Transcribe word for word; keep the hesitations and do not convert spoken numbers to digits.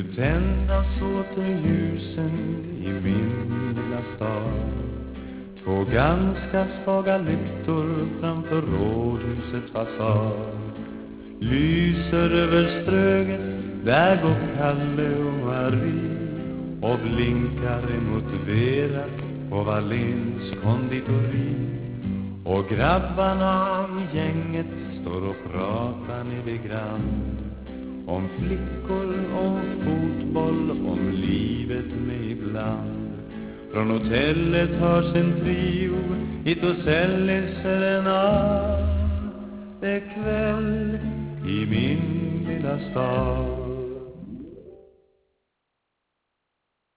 tändas åter ljusen i min lilla stad. Två ganska svaga lyktor framför rådhusets fasad lyser över Ströget, där går Kalle och Marie och blinkar emot Vera på Valens konditori. Och grabbarna i gänget står och pratar nere grann om flickor, om fotboll, om livet med ibland. Från hotellet hörs en trio, hit och säljer serenad. Det är kväll i min lilla stad.